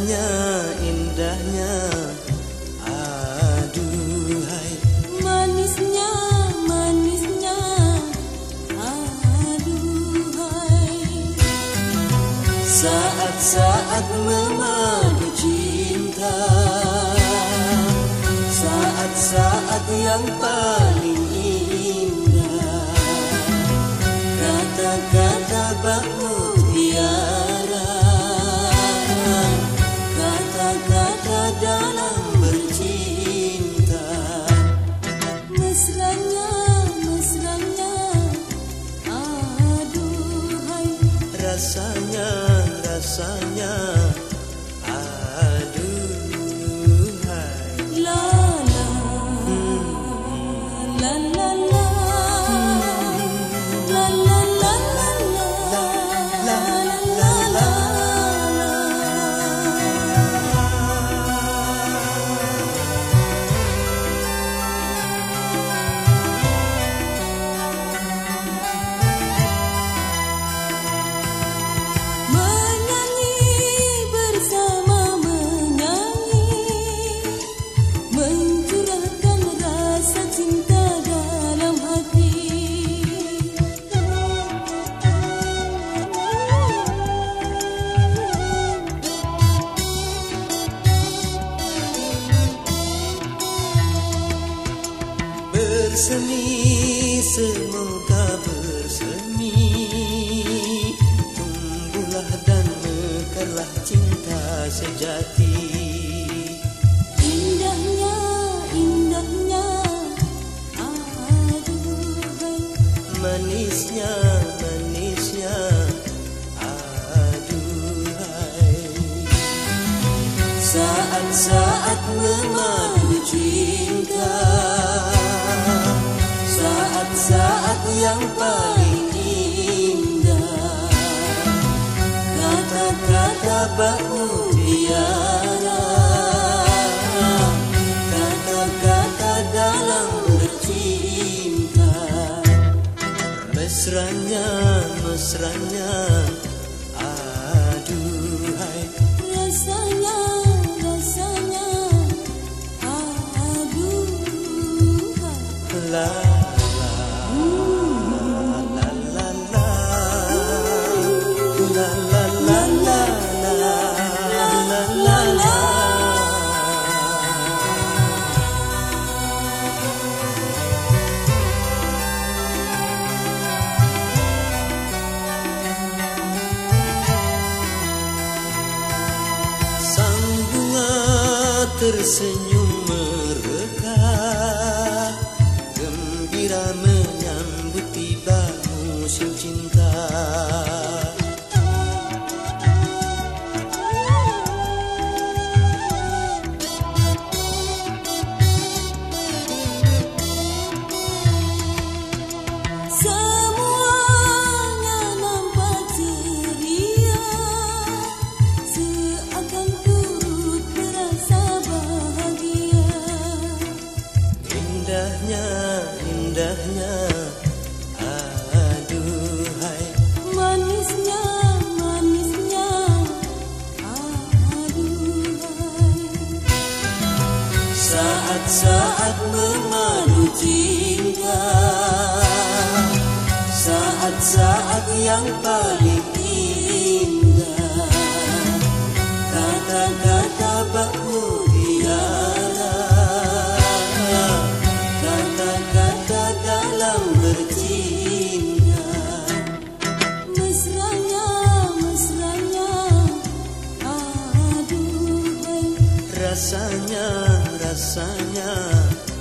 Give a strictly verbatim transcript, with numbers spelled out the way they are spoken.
Indahnya, indahnya, aduhai. Manisnya, manisnya, aduhai. Saat-saat memadu cinta, saat-saat yang paling indah. Kata-kata bak mutiara, kata-kata dalam bercinta. Mesranya, mesranya, aduhai. Rasanya, rasanya, aduhai. La la, la la la, la la la la, la la la la. Menyanyi bersama menyanyi, mencurahkan rasa cinta dalam hati. Bersemi, semoga bersemi, tumbuhlah dan mekarlah cinta sejati. Indahnya, indahnya, aduhai. Manisnya, manisnya, aduhai. Saat-saat memadu cinta, saat-saat yang paling indah. Kata-kata bak mutiara, kata-kata dalam bercinta. Mesranya, mesranya, aduhai. Rasanya, rasanya, aduhai. La la la la la, la la la la la, la la la. Sang bunga tersenyum mereka, gembira menyambut tiba musim cinta. Semuanya nampak ceria, seakan turut merasa bahagia. Indahnya, indahnya, aduhai. Manisnya, manisnya, aduhai. Saat-saat memadu cinta, saat-saat yang paling indah. Kata-kata bak mutiara, kata-kata dalam bercinta. Mesranya, mesranya, aduhai. Rasanya, rasanya,